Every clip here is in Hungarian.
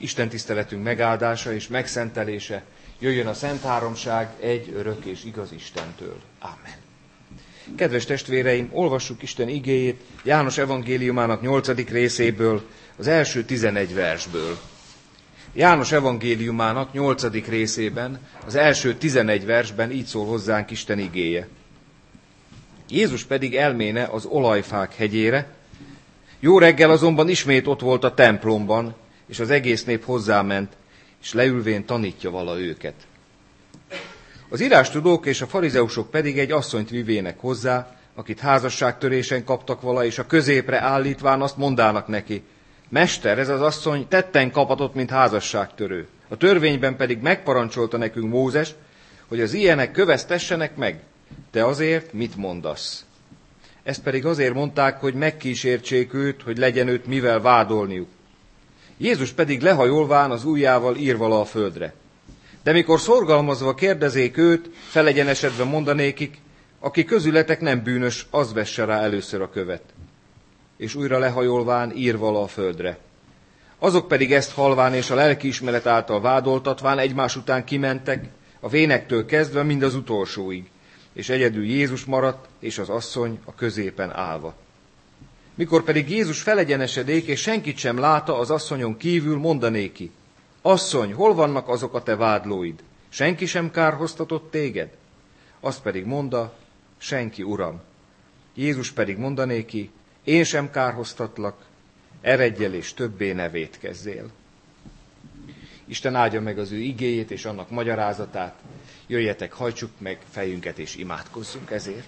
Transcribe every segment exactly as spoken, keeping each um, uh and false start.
Isten tiszteletünk megáldása és megszentelése jöjjön a Szent Háromság egy örök és igaz Istentől. Amen. Kedves testvéreim, olvassuk Isten igéjét János evangéliumának nyolcadik részéből, az első tizenegy versből. János evangéliumának nyolcadik részében, az első tizenegy versben így szól hozzánk Isten igéje. Jézus pedig elméne az olajfák hegyére, jó reggel azonban ismét ott volt a templomban, és az egész nép hozzáment, és leülvén tanítja vala őket. Az írástudók és a farizeusok pedig egy asszonyt vivének hozzá, akit házasságtörésen kaptak vala, és a középre állítván azt mondának neki: Mester, ez az asszony tetten kapatott, mint házasságtörő. A törvényben pedig megparancsolta nekünk Mózes, hogy az ilyenek kövesztessenek meg. Te azért mit mondasz? Ezt pedig azért mondták, hogy megkísértsék őt, hogy legyen őt mivel vádolniuk. Jézus pedig lehajolván az ujjával ír vala a földre. De mikor szorgalmazva kérdezék őt, felegyenesedve mondanékik, aki közületek nem bűnös, az vesse rá először a követ. És újra lehajolván ír vala a földre. Azok pedig ezt halván és a lelkiismeret által vádoltatván egymás után kimentek, a vénektől kezdve mind az utolsóig, és egyedül Jézus maradt, és az asszony a középen állva. Mikor pedig Jézus felegyenesedék, és senkit sem látta az asszonyon kívül, mondanéki: Asszony, hol vannak azok a te vádlóid? Senki sem kárhoztatott téged? Azt pedig mondta: senki, Uram. Jézus pedig mondanéki: én sem kárhoztatlak, eredj el és többé ne vétkezzél. Isten áldja meg az ő igéjét és annak magyarázatát. Jöjjetek, hajtsuk meg fejünket és imádkozzunk ezért.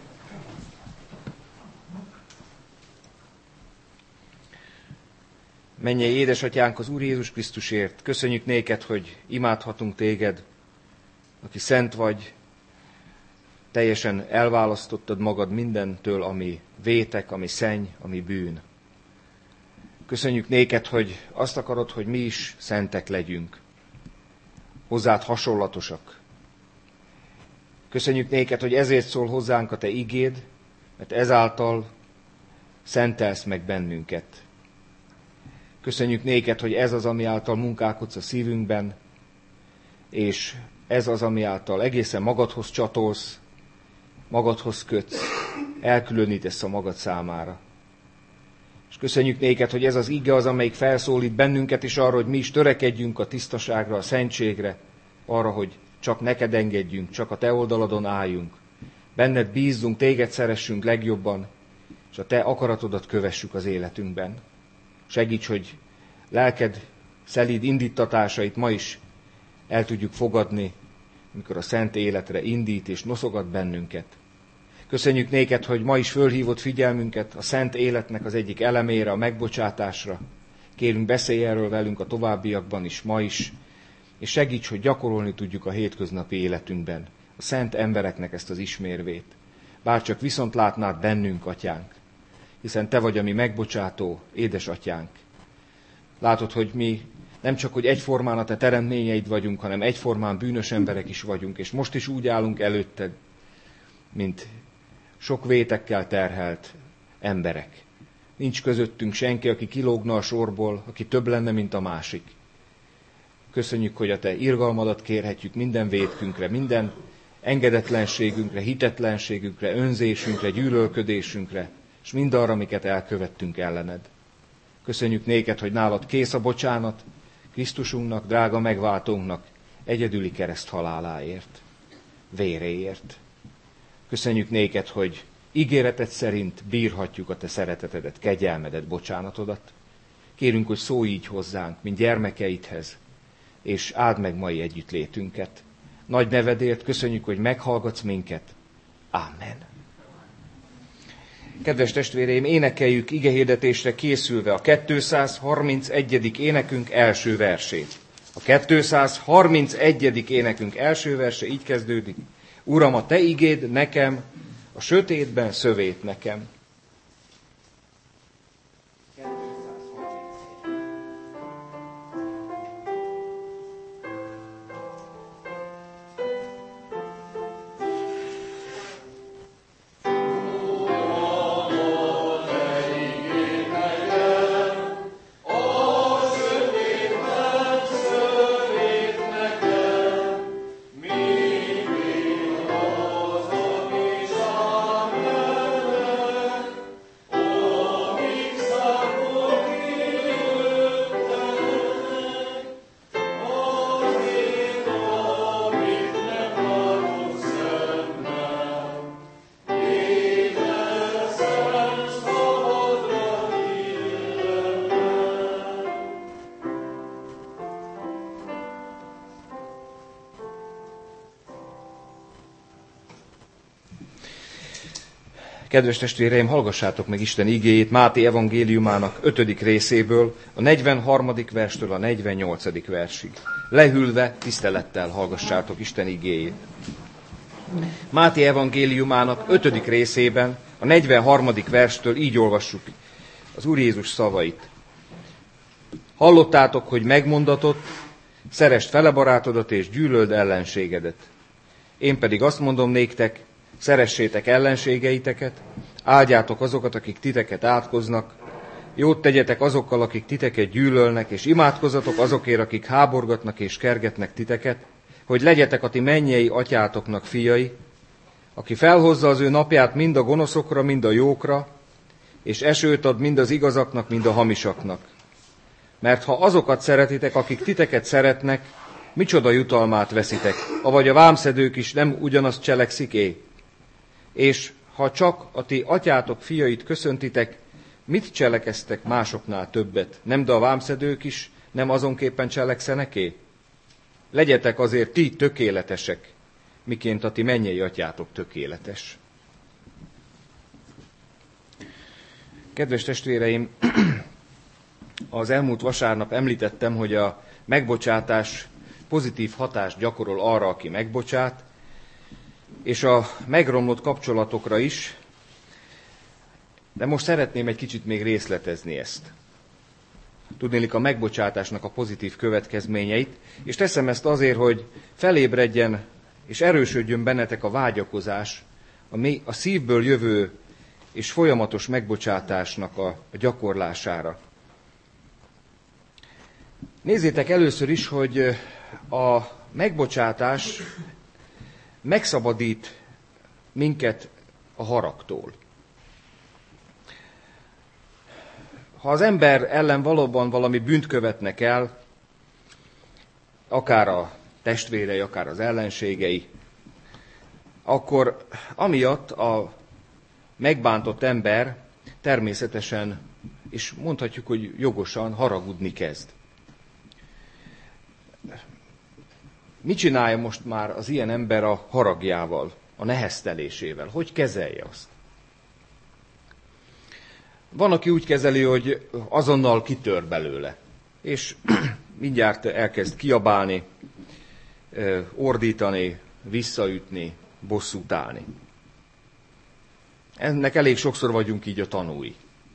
Mennyei édesatyánk, az Úr Jézus Krisztusért, köszönjük néked, hogy imádhatunk téged, aki szent vagy, teljesen elválasztottad magad mindentől, ami vétek, ami szenny, ami bűn. Köszönjük néked, hogy azt akarod, hogy mi is szentek legyünk, hozzád hasonlatosak. Köszönjük néked, hogy ezért szól hozzánk a te igéd, mert ezáltal szentelsz meg bennünket. Köszönjük néked, hogy ez az, ami által munkálkodsz a szívünkben, és ez az, ami által egészen magadhoz csatolsz, magadhoz kötsz, elkülönítesz a magad számára. És köszönjük néked, hogy ez az ige az, amelyik felszólít bennünket is arra, hogy mi is törekedjünk a tisztaságra, a szentségre, arra, hogy csak neked engedjünk, csak a te oldaladon álljunk. Benned bízzunk, téged szeressünk legjobban, és a te akaratodat kövessük az életünkben. Segíts, hogy lelked szelíd indítatásait ma is el tudjuk fogadni, amikor a szent életre indít és noszogat bennünket. Köszönjük néked, hogy ma is fölhívott figyelmünket a szent életnek az egyik elemére, a megbocsátásra. Kérünk, beszélj erről velünk a továbbiakban is, ma is, és segíts, hogy gyakorolni tudjuk a hétköznapi életünkben a szent embereknek ezt az ismérvét. Bárcsak viszont látnád bennünk, atyánk, hiszen te vagy a mi megbocsátó édesatyánk. Látod, hogy mi nem csak, hogy egyformán a te teremtményeid vagyunk, hanem egyformán bűnös emberek is vagyunk, és most is úgy állunk előtted, mint sok vétekkel terhelt emberek. Nincs közöttünk senki, aki kilógna a sorból, aki több lenne, mint a másik. Köszönjük, hogy a te irgalmadat kérhetjük minden vétkünkre, minden engedetlenségünkre, hitetlenségünkre, önzésünkre, gyűlölködésünkre, és mindarra, amiket elkövettünk ellened. Köszönjük néked, hogy nálad kész a bocsánat, Krisztusunknak, drága megváltónknak, egyedüli kereszt haláláért, véréért. Köszönjük néked, hogy ígéreted szerint bírhatjuk a te szeretetedet, kegyelmedet, bocsánatodat. Kérünk, hogy szólj így hozzánk, mint gyermekeidhez, és áld meg mai együttlétünket. Nagy nevedért köszönjük, hogy meghallgatsz minket. Ámen. Kedves testvéreim, énekeljük igehirdetésre készülve a kétszázharmincegyedik énekünk első versét. A kétszázharmincegyedik énekünk első verse így kezdődik: Uram, a te igéd nekem, a sötétben szövét nekem. Oh, Kedves testvéreim, hallgassátok meg Isten igéjét Máté evangéliumának ötödik részéből, a negyvenharmadik verstől a negyvennyolcadik versig. Lehűlve, tisztelettel hallgassátok Isten igéjét. Máté evangéliumának ötödik részében, a negyvenharmadik verstől így olvassuk az Úr Jézus szavait. Hallottátok, hogy megmondatott, szeresd fele barátodat és gyűlöld ellenségedet. Én pedig azt mondom néktek, szeressétek ellenségeiteket, áldjátok azokat, akik titeket átkoznak, jót tegyetek azokkal, akik titeket gyűlölnek, és imádkozzatok azokért, akik háborgatnak és kergetnek titeket, hogy legyetek a ti mennyei atyátoknak fiai, aki felhozza az ő napját mind a gonoszokra, mind a jókra, és esőt ad mind az igazaknak, mind a hamisaknak. Mert ha azokat szeretitek, akik titeket szeretnek, micsoda jutalmát veszitek, avagy a vámszedők is nem ugyanazt cselekszik-é? És ha csak a ti atyátok fiait köszöntitek, mit cselekeztek másoknál többet? Nem, de a vámszedők is nem azonképpen cselekszenek-é? Legyetek azért ti tökéletesek, miként a ti mennyei atyátok tökéletes. Kedves testvéreim, az elmúlt vasárnap említettem, hogy a megbocsátás pozitív hatást gyakorol arra, aki megbocsát, és a megromlott kapcsolatokra is, de most szeretném egy kicsit még részletezni ezt. Tudnélik a megbocsátásnak a pozitív következményeit, és teszem ezt azért, hogy felébredjen és erősödjön bennetek a vágyakozás, a, mély, a szívből jövő és folyamatos megbocsátásnak a, a gyakorlására. Nézzétek először is, hogy a megbocsátás megszabadít minket a haragtól. Ha az ember ellen valóban valami bűnt követnek el, akár a testvérei, akár az ellenségei, akkor amiatt a megbántott ember természetesen, és mondhatjuk, hogy jogosan haragudni kezd. Mit csinálja most már az ilyen ember a haragjával, a neheztelésével? Hogy kezelje azt? Van, aki úgy kezeli, hogy azonnal kitör belőle, és mindjárt elkezd kiabálni, ordítani, visszaütni, bosszút állni. Ennek elég sokszor vagyunk így a tanúi.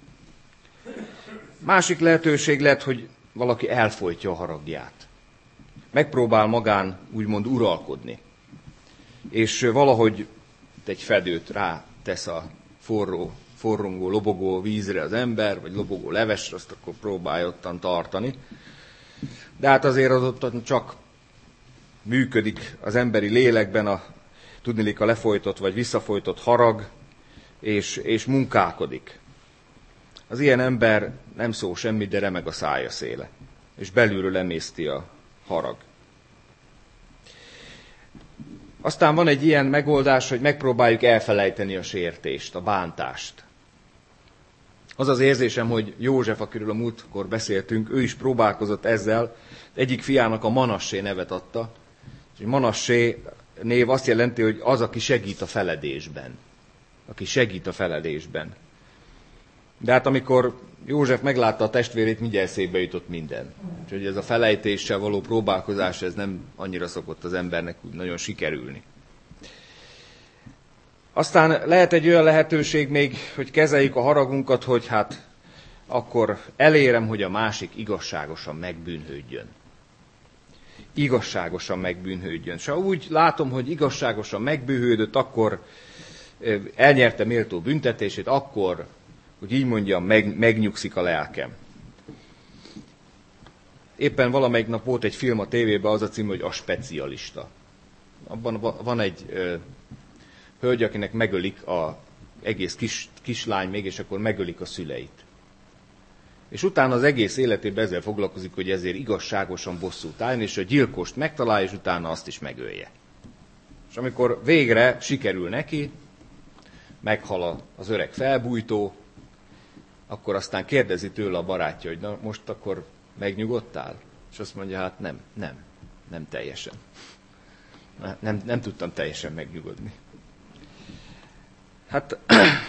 Másik lehetőség lehet, hogy valaki elfojtja a haragját. Megpróbál magán úgymond uralkodni, és valahogy egy fedőt rátesz a forró, forrongó, lobogó vízre az ember, vagy lobogó levesre, azt akkor próbálja ottan tartani. De hát azért az ottan csak működik az emberi lélekben a tudniillik a lefolytott vagy visszafolytott harag, és, és munkálkodik. Az ilyen ember nem szól semmit, de remeg a szája széle, és belülről emészti a harag. Aztán van egy ilyen megoldás, hogy megpróbáljuk elfelejteni a sértést, a bántást. Az az érzésem, hogy József, akiről a múltkor beszéltünk, ő is próbálkozott ezzel, egyik fiának a Manassé nevet adta, és Manassé név azt jelenti, hogy az, aki segít a feledésben. Aki segít a feledésben. De hát amikor József meglátta a testvérét, mindjárt eszébe jutott minden. Úgyhogy ez a felejtéssel való próbálkozás, ez nem annyira szokott az embernek úgy nagyon sikerülni. Aztán lehet egy olyan lehetőség még, hogy kezeljük a haragunkat, hogy hát akkor elérem, hogy a másik igazságosan megbűnhődjön. Igazságosan megbűnhődjön. És ha úgy látom, hogy igazságosan megbűnhődött, akkor elnyerte méltó büntetését, akkor, hogy így mondjam, meg, megnyugszik a lelkem. Éppen valamelyik nap volt egy film a tévében, az a cím, hogy A specialista. Abban van egy ö, hölgy, akinek megölik a egész kis, kislány még, és akkor megölik a szüleit. És utána az egész életében ezzel foglalkozik, hogy ezért igazságosan bosszút álljon, és a gyilkost megtalálja, és utána azt is megölje. És amikor végre sikerül neki, meghal az öreg felbújtó, akkor aztán kérdezi tőle a barátja, hogy na most akkor megnyugodtál? És azt mondja, hát nem, nem, nem teljesen. Nem, nem tudtam teljesen megnyugodni. Hát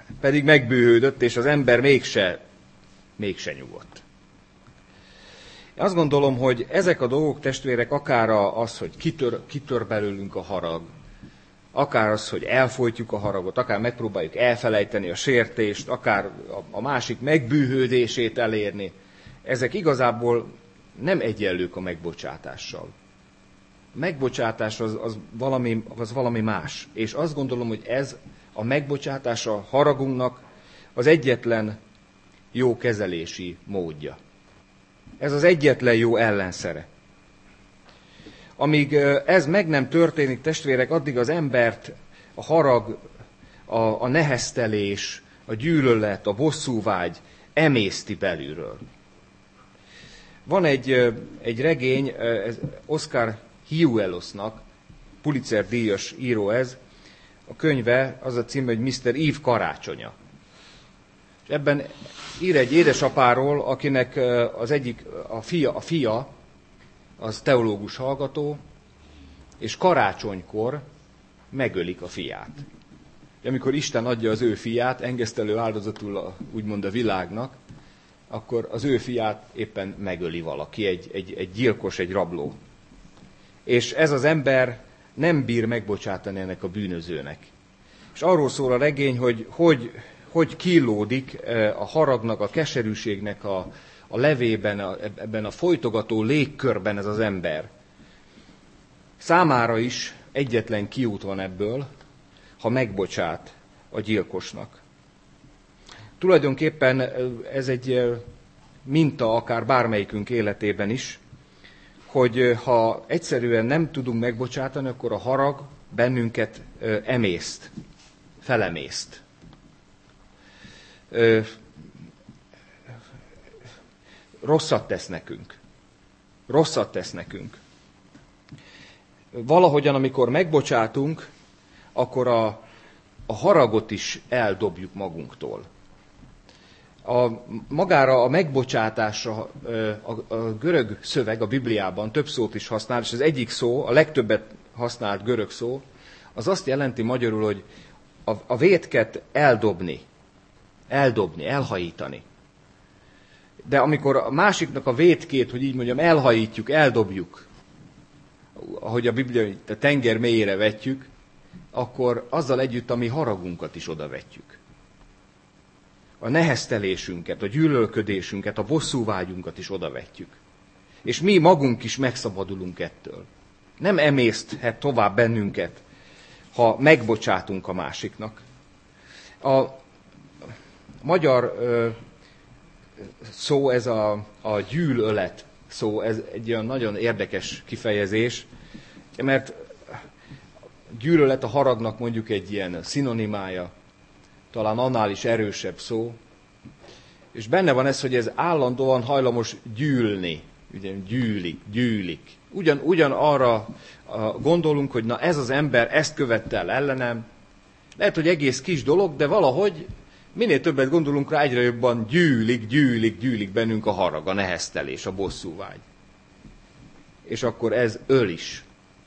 pedig megbűhődött, és az ember mégse, mégse nyugodt. Én azt gondolom, hogy ezek a dolgok, testvérek, akár az, hogy kitör, kitör belőlünk a harag, akár az, hogy elfojtjuk a haragot, akár megpróbáljuk elfelejteni a sértést, akár a másik megbűhődését elérni, ezek igazából nem egyenlők a megbocsátással. A megbocsátás az, az, valami, az valami más. És azt gondolom, hogy ez a megbocsátás a haragunknak az egyetlen jó kezelési módja. Ez az egyetlen jó ellenszere. Amíg ez meg nem történik, testvérek, addig az embert a harag, a, a neheztelés, a gyűlölet, a bosszúvágy emészti belülről. Van egy, egy regény, ez Oscar Hughelosnak, Pulitzer-díjas író ez, a könyve, az a címe, hogy miszter Eve karácsonya. És ebben ír egy édesapáról, akinek az egyik, a fia, a fia, az teológus hallgató, és karácsonykor megölik a fiát. És amikor Isten adja az ő fiát, engesztelő áldozatul a, úgymond a világnak, akkor az ő fiát éppen megöli valaki, egy, egy, egy gyilkos, egy rabló. És ez az ember nem bír megbocsátani ennek a bűnözőnek. És arról szól a regény, hogy hogy, hogy kínlódik a haragnak, a keserűségnek a, a levében, a, ebben a folytogató légkörben ez az ember. Számára is egyetlen kiút van ebből, ha megbocsát a gyilkosnak. Tulajdonképpen ez egy minta akár bármelyikünk életében is, hogy ha egyszerűen nem tudunk megbocsátani, akkor a harag bennünket emészt, felemészt. Rosszat tesz nekünk. Rosszat tesz nekünk. Valahogyan, amikor megbocsátunk, akkor a, a haragot is eldobjuk magunktól. A, magára a megbocsátásra a, a görög szöveg a Bibliában több szót is használ, és az egyik szó, a legtöbbet használt görög szó, az azt jelenti magyarul, hogy a, a vétket eldobni, eldobni, elhajítani. De amikor a másiknak a vétkét, hogy így mondjam, elhajítjuk, eldobjuk, ahogy a Biblia a tenger mélyére vetjük, akkor azzal együtt a mi haragunkat is odavetjük. A neheztelésünket, a gyűlölködésünket, a bosszúvágyunkat is odavetjük. És mi magunk is megszabadulunk ettől. Nem emészthet tovább bennünket, ha megbocsátunk a másiknak. A magyar ö, szó, ez a, a gyűlölet szó, ez egy olyan nagyon érdekes kifejezés, mert gyűlölet a haragnak mondjuk egy ilyen szinonimája, talán annál is erősebb szó, és benne van ez, hogy ez állandóan hajlamos gyűlni, ugye gyűlik, gyűlik. Ugyan, ugyan arra gondolunk, hogy na ez az ember ezt követte el ellenem, lehet, hogy egész kis dolog, de valahogy minél többet gondolunk rá, egyre jobban gyűlik, gyűlik, gyűlik bennünk a harag, a neheztelés, a bosszúvágy. És akkor ez öl is.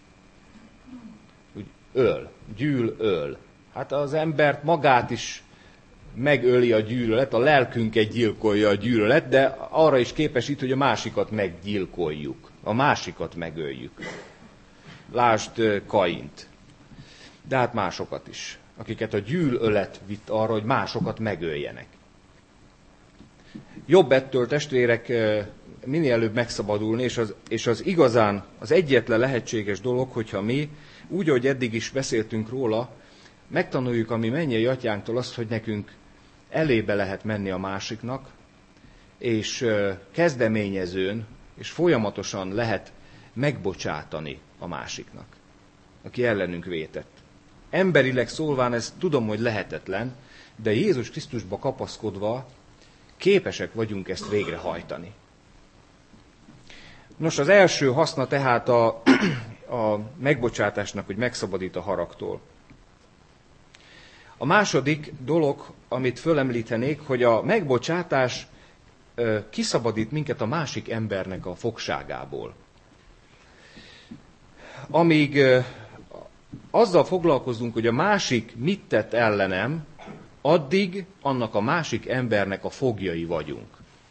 Úgy öl, gyűl, öl. Hát az embert magát is megöli a gyűlölet, a lelkünket gyilkolja a gyűlölet, de arra is képesít, hogy a másikat meggyilkoljuk. A másikat megöljük. Lásd Kaint. De hát másokat is, akiket a gyűlölet vitt arra, hogy másokat megöljenek. Jobb ettől, testvérek, minél előbb megszabadulni, és az, és az igazán az egyetlen lehetséges dolog, hogyha mi, úgy, ahogy eddig is beszéltünk róla, megtanuljuk a mi mennyei atyánktól azt, hogy nekünk elébe lehet menni a másiknak, és kezdeményezőn, és folyamatosan lehet megbocsátani a másiknak, aki ellenünk vétett. Emberileg szólván ez tudom, hogy lehetetlen, de Jézus Krisztusba kapaszkodva képesek vagyunk ezt végrehajtani. Nos, az első haszna tehát a, a megbocsátásnak, hogy megszabadít a haragtól. A második dolog, amit fölemlítenék, hogy a megbocsátás kiszabadít minket a másik embernek a fogságából. Amíg azzal foglalkozunk, hogy a másik mit tett ellenem, addig annak a másik embernek a foglyai vagyunk.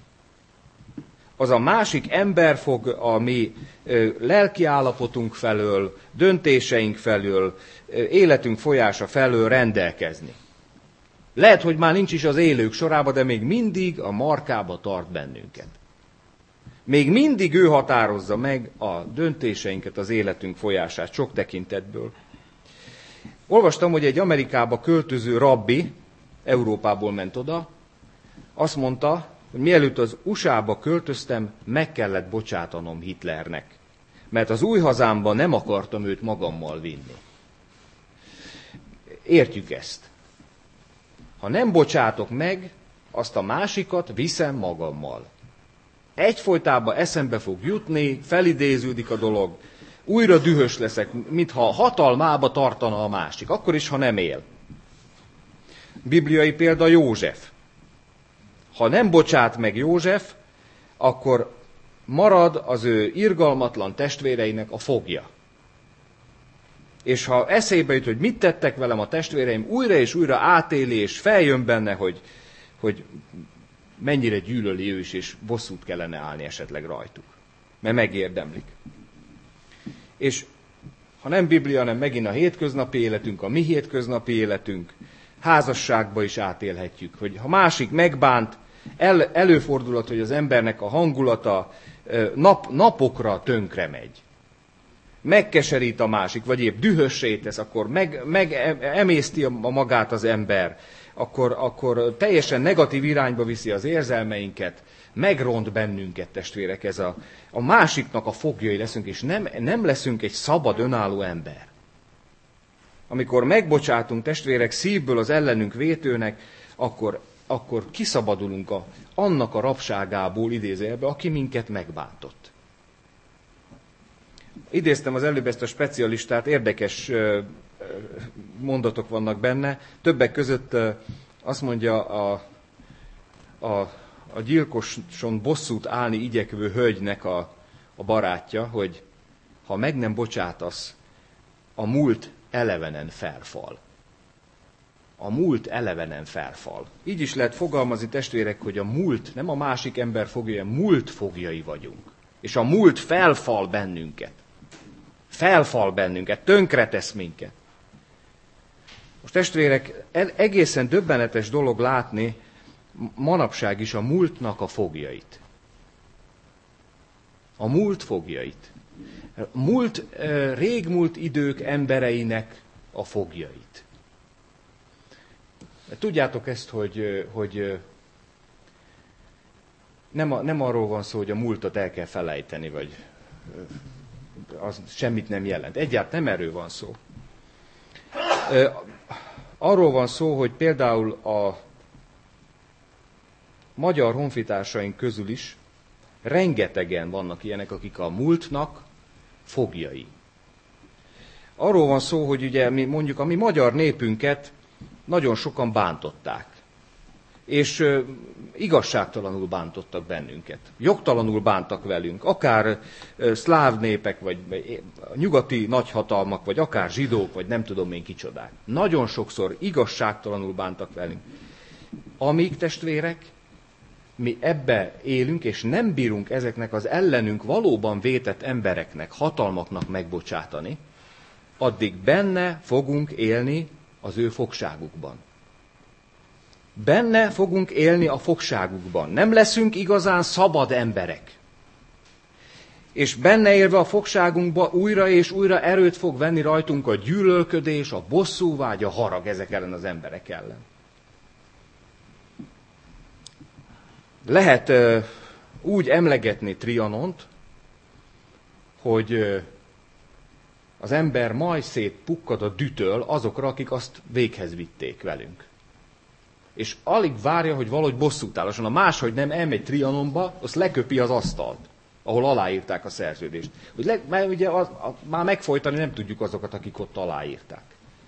Az a másik ember fog a mi lelki állapotunk felől, döntéseink felől, életünk folyása felől rendelkezni. Lehet, hogy már nincs is az élők sorába, de még mindig a markába tart bennünket. Még mindig ő határozza meg a döntéseinket, az életünk folyását sok tekintetből. Olvastam, hogy egy Amerikába költöző rabbi, Európából ment oda, azt mondta, hogy mielőtt az u es á-ba költöztem, meg kellett bocsátanom Hitlernek, mert az új hazámban nem akartam őt magammal vinni. Értjük ezt. Ha nem bocsátok meg, azt a másikat viszem magammal. Egyfolytában eszembe fog jutni, felidéződik a dolog, újra dühös leszek, mintha hatalmába tartana a másik, akkor is, ha nem él. Bibliai példa József. Ha nem bocsát meg József, akkor marad az ő irgalmatlan testvéreinek a fogja. És ha eszébe jut, hogy mit tettek velem a testvéreim, újra és újra átéli, és feljön benne, hogy, hogy mennyire gyűlöli ő is, és bosszút kellene állni esetleg rajtuk. Mert megérdemlik. És ha nem Biblia, hanem megint a hétköznapi életünk, a mi hétköznapi életünk, házasságba is átélhetjük, hogy ha másik megbánt, el, előfordulhat, hogy az embernek a hangulata nap, napokra tönkre megy. Megkeserít a másik, vagy épp dühössé tesz, akkor meg, meg emészti a magát az ember, akkor, akkor teljesen negatív irányba viszi az érzelmeinket, megront bennünket, testvérek, ez a, a másiknak a foglyai leszünk, és nem, nem leszünk egy szabad, önálló ember. Amikor megbocsátunk, testvérek, szívből az ellenünk vétőnek, akkor, akkor kiszabadulunk a, annak a rabságából, idézőjelbe, aki minket megbántott. Idéztem az előbb ezt a specialistát, érdekes mondatok vannak benne. Többek között azt mondja a, a, a gyilkoson bosszút állni igyekvő hölgynek a, a barátja, hogy ha meg nem bocsátasz, a múlt elevenen felfal. A múlt elevenen felfal. Így is lehet fogalmazni, testvérek, hogy a múlt, nem a másik ember foglyai, a múlt fogjai vagyunk. És a múlt felfal bennünket. Felfal bennünket, tönkretesz minket. Most testvérek, egészen döbbenetes dolog látni manapság is a múltnak a fogjait. A múlt fogjait. Múlt, régmúlt idők embereinek a fogjait. Tudjátok ezt, hogy, hogy nem, a, nem arról van szó, hogy a múltat el kell felejteni, vagy az semmit nem jelent. Egyáltalán nem erről van szó. Arról van szó, hogy például a magyar honfitársaink közül is rengetegen vannak ilyenek, akik a múltnak fogjai. Arról van szó, hogy ugye mi mondjuk a mi magyar népünket nagyon sokan bántották. És ö, igazságtalanul bántottak bennünket. Jogtalanul bántak velünk. Akár ö, szláv népek, vagy, vagy nyugati nagyhatalmak, vagy akár zsidók, vagy nem tudom én kicsodák. Nagyon sokszor igazságtalanul bántak velünk. Amíg, testvérek, mi ebbe élünk, és nem bírunk ezeknek az ellenünk valóban vétett embereknek, hatalmaknak megbocsátani, addig benne fogunk élni az ő fogságukban. Benne fogunk élni a fogságukban. Nem leszünk igazán szabad emberek. És benne élve a fogságunkba újra és újra erőt fog venni rajtunk a gyűlölködés, a bosszúvágy, a harag ezek ellen az emberek ellen. Lehet uh, úgy emlegetni Trianont, hogy uh, az ember majd szétpukkad a dühtől azokra, akik azt véghez vitték velünk. És alig várja, hogy valahogy bosszút állasson. A máshogy nem elmegy Trianonba, azt leköpi az asztalt, ahol aláírták a szerződést. Hogy le, mert ugye az, a, már megfojtani nem tudjuk azokat, akik ott aláírták.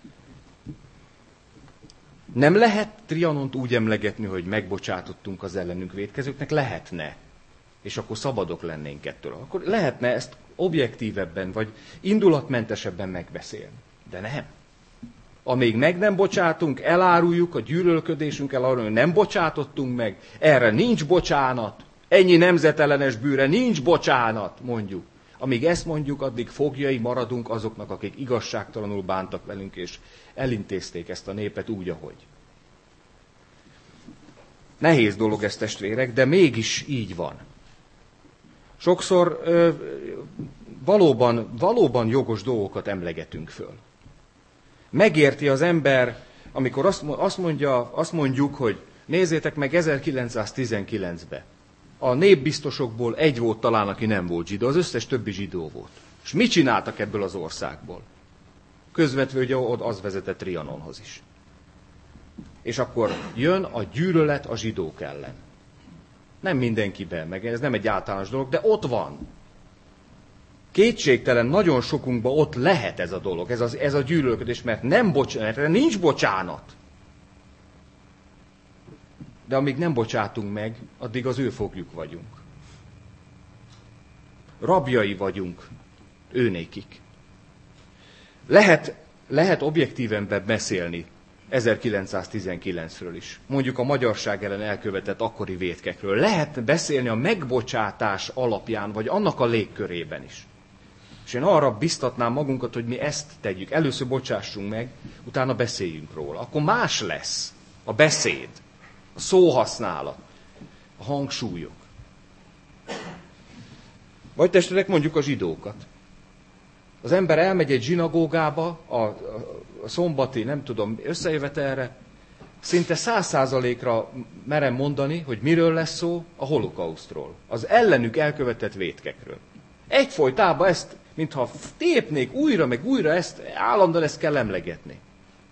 Nem lehet Trianont úgy emlegetni, hogy megbocsátottunk az ellenünk vétkezőknek? Lehetne. És akkor szabadok lennénk ettől. Akkor lehetne ezt objektívebben, vagy indulatmentesebben megbeszélni. De nem. Amíg meg nem bocsátunk, eláruljuk a gyűlölködésünkkel arról, hogy nem bocsátottunk meg, erre nincs bocsánat, ennyi nemzetellenes bűre nincs bocsánat, mondjuk. Amíg ezt mondjuk, addig fogjai maradunk azoknak, akik igazságtalanul bántak velünk, és elintézték ezt a népet úgy, ahogy. Nehéz dolog ez, testvérek, de mégis így van. Sokszor ö, valóban, valóban jogos dolgokat emlegetünk föl. Megérti az ember, amikor azt, mondja, azt mondjuk, hogy nézzétek meg ezerkilencszáztizenkilencben. A népbiztosokból egy volt talán, aki nem volt zsidó, az összes többi zsidó volt. És mit csináltak ebből az országból? Közvetve, hogy az vezetett Trianonhoz is. És akkor jön a gyűlölet a zsidók ellen. Nem mindenkiben, meg ez nem egy általános dolog, de ott van. Kétségtelen, nagyon sokunkban ott lehet ez a dolog, ez, az, ez a gyűlölködés, mert nem bocsánat, mert nincs bocsánat. De amíg nem bocsátunk meg, addig az ő foglyuk vagyunk. Rabjai vagyunk őnékik. Lehet, lehet objektíven beszélni ezerkilencszáztizenkilencről is. Mondjuk a magyarság ellen elkövetett akkori vétkekről. Lehet beszélni a megbocsátás alapján, vagy annak a légkörében is. És én arra biztatnám magunkat, hogy mi ezt tegyük. Először bocsássunk meg, utána beszéljünk róla. Akkor más lesz a beszéd, a szóhasználat, a hangsúlyok. Vagy testvérek, mondjuk a zsidókat. Az ember elmegy egy zsinagógába, a, a, a szombati, nem tudom, összejövetelre, szinte száz százalékra merem mondani, hogy miről lesz szó, a holokausztról. Az ellenük elkövetett vétkekről. Egyfolytában ezt, mintha tépnék újra, meg újra, ezt állandóan ezt kell emlegetni.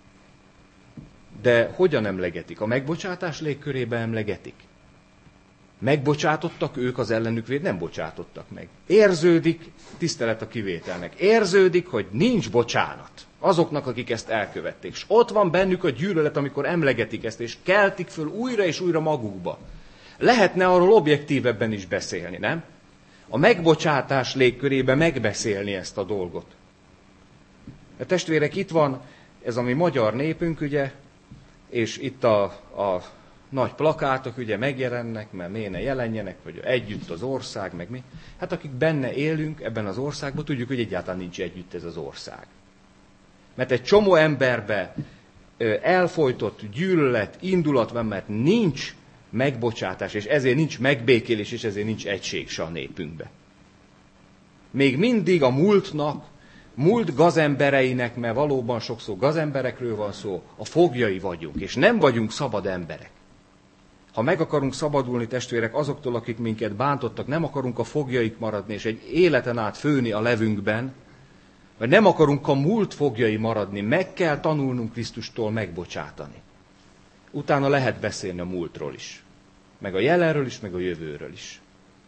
De hogyan emlegetik? A megbocsátás légkörében emlegetik. Megbocsátottak ők az ellenük véd, nem bocsátottak meg. Érződik, tisztelet a kivételnek, érződik, hogy nincs bocsánat azoknak, akik ezt elkövették. És ott van bennük a gyűlölet, amikor emlegetik ezt, és keltik föl újra és újra magukba. Lehetne arról objektívebben is beszélni, nem? A megbocsátás légkörében megbeszélni ezt a dolgot. A testvérek, itt van ez a mi magyar népünk, ugye, és itt a, a nagy plakátok ugye megjelennek, mert miért ne jelenjenek, hogy együtt az ország, meg mi. Hát akik benne élünk ebben az országban, tudjuk, hogy egyáltalán nincs együtt ez az ország. Mert egy csomó emberbe elfojtott gyűlölet, indulat van, mert nincs megbocsátás, és ezért nincs megbékélés, és ezért nincs egység se a népünkbe. Még mindig a múltnak, múlt gazembereinek, mert valóban sokszor gazemberekről van szó, a foglyai vagyunk, és nem vagyunk szabad emberek. Ha meg akarunk szabadulni, testvérek, azoktól, akik minket bántottak, nem akarunk a fogjaik maradni, és egy életen át főni a levünkben, mert nem akarunk a múlt fogjai maradni, meg kell tanulnunk Krisztustól megbocsátani. Utána lehet beszélni a múltról is, meg a jelenről is, meg a jövőről is.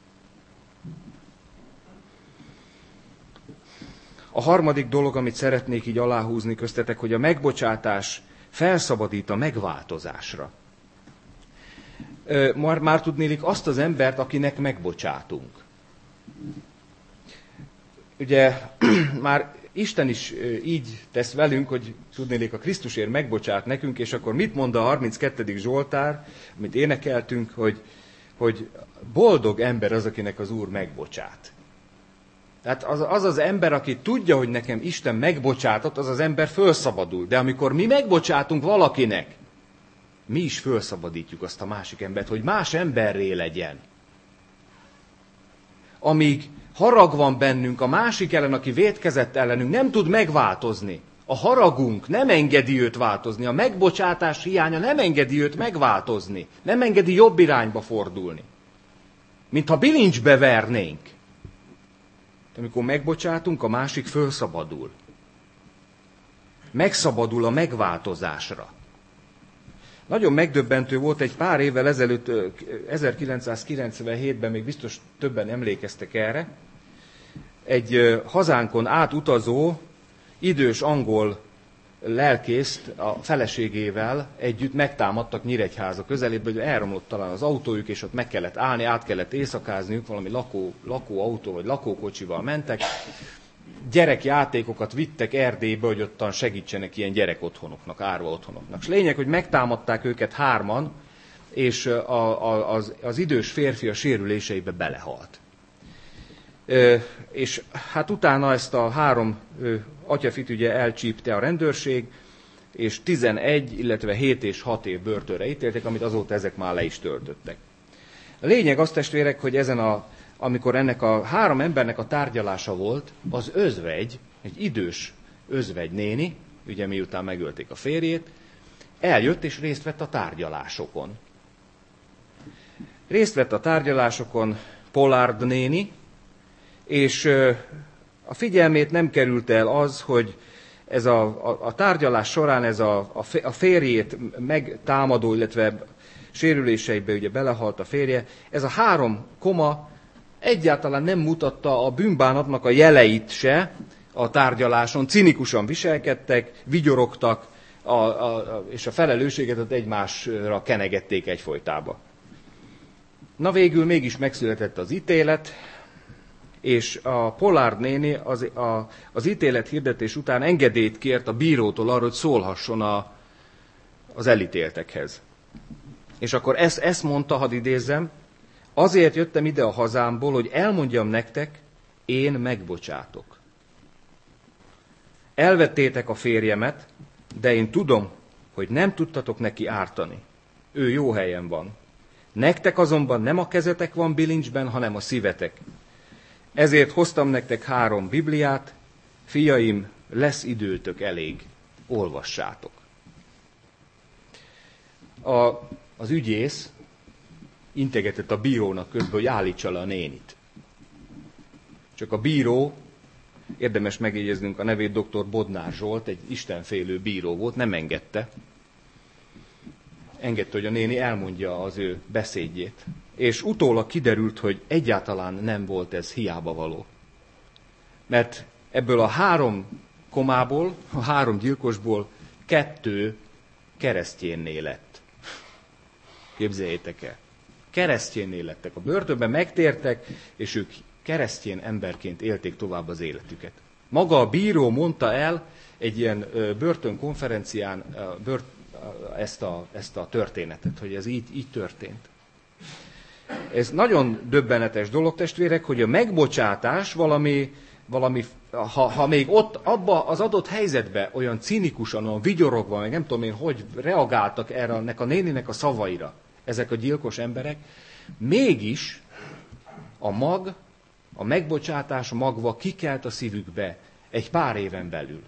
A harmadik dolog, amit szeretnék így aláhúzni köztetek, hogy a megbocsátás felszabadít a megváltozásra. Már, már tudnélik azt az embert, akinek megbocsátunk. Ugye már Isten is így tesz velünk, hogy tudnélik a Krisztusért megbocsát nekünk, és akkor mit mond a harminckettedik Zsoltár, amit énekeltünk, hogy, hogy boldog ember az, akinek az Úr megbocsát. Tehát az, az az ember, aki tudja, hogy nekem Isten megbocsátott, az az ember fölszabadul. De amikor mi megbocsátunk valakinek, mi is fölszabadítjuk azt a másik embert, hogy más emberré legyen. Amíg harag van bennünk, a másik ellen, aki vétkezett ellenünk, nem tud megváltozni. A haragunk nem engedi őt változni, a megbocsátás hiánya nem engedi őt megváltozni, nem engedi jobb irányba fordulni. Mintha bilincsbe vernénk. De amikor megbocsátunk, a másik fölszabadul. Megszabadul a megváltozásra. Nagyon megdöbbentő volt egy pár évvel ezelőtt, ezerkilencszázkilencvenhétben, még biztos többen emlékeztek erre, egy hazánkon átutazó, idős angol lelkészt a feleségével együtt megtámadtak Nyíregyháza közelében, hogy elromlott talán az autójuk, és ott meg kellett állni, át kellett éjszakázniuk, valami lakó, lakóautó vagy lakókocsival mentek. gyerekjátékokat vittek Erdélybe, hogy ottan segítsenek ilyen gyerekotthonoknak, árva otthonoknak. És lényeg, hogy megtámadták őket hárman, és a, a, az, az idős férfi a sérüléseibe belehalt. Ö, és hát utána ezt a három ö, atyafit ugye elcsípte a rendőrség, és tizenegy, illetve hét és hat év börtönre ítélték, amit azóta ezek már le is töltöttek. A lényeg az, testvérek, hogy ezen a, amikor ennek a három embernek a tárgyalása volt, az özvegy, egy idős özvegy néni, ugye miután megölték a férjét, eljött és részt vett a tárgyalásokon. Részt vett a tárgyalásokon Pollard néni, és a figyelmét nem került el az, hogy ez a, a, a tárgyalás során ez a, a férjét megtámadó, illetve sérüléseibe ugye belehalt a férje, ez a három koma egyáltalán nem mutatta a bűnbánatnak a jeleit se a tárgyaláson, cinikusan viselkedtek, vigyorogtak, a, a, a, és a felelősséget egymásra kenegették egyfolytába. Na végül mégis megszületett az ítélet, és a Pollard néni az, a, az ítélet hirdetés után engedélyt kért a bírótól arra, hogy szólhasson a, az elítéltekhez. És akkor ezt, ezt mondta, hadd idézzem, azért jöttem ide a hazámból, hogy elmondjam nektek, én megbocsátok. Elvettétek a férjemet, de én tudom, hogy nem tudtatok neki ártani. Ő jó helyen van. Nektek azonban nem a kezetek van bilincsben, hanem a szívetek. Ezért hoztam nektek három Bibliát, fiaim, lesz időtök elég, olvassátok. A, az ügyész integetett a bírónak közben, hogy állítsa le a nénit. Csak a bíró, érdemes megjegyeznünk a nevét, doktor Bodnár Zsolt, egy istenfélő bíró volt, nem engedte. Engedte, hogy a néni elmondja az ő beszédjét. És utólag kiderült, hogy egyáltalán nem volt ez hiába való. Mert ebből a három komából, a három gyilkosból kettő keresztjénné lett. Képzeljétek el. Keresztjénné lettek. A börtönben megtértek, és ők keresztjén emberként élték tovább az életüket. Maga a bíró mondta el egy ilyen börtönkonferencián bört, ezt, a, ezt a történetet, hogy ez így, így történt. Ez nagyon döbbenetes dolog, testvérek, hogy a megbocsátás valami, valami ha, ha még ott, abba az adott helyzetben olyan cinikusan, olyan vigyorogva, meg nem tudom én, hogy reagáltak erre ennek a néninek a szavaira, ezek a gyilkos emberek, mégis a mag, a megbocsátás magva kikelt a szívükbe egy pár éven belül.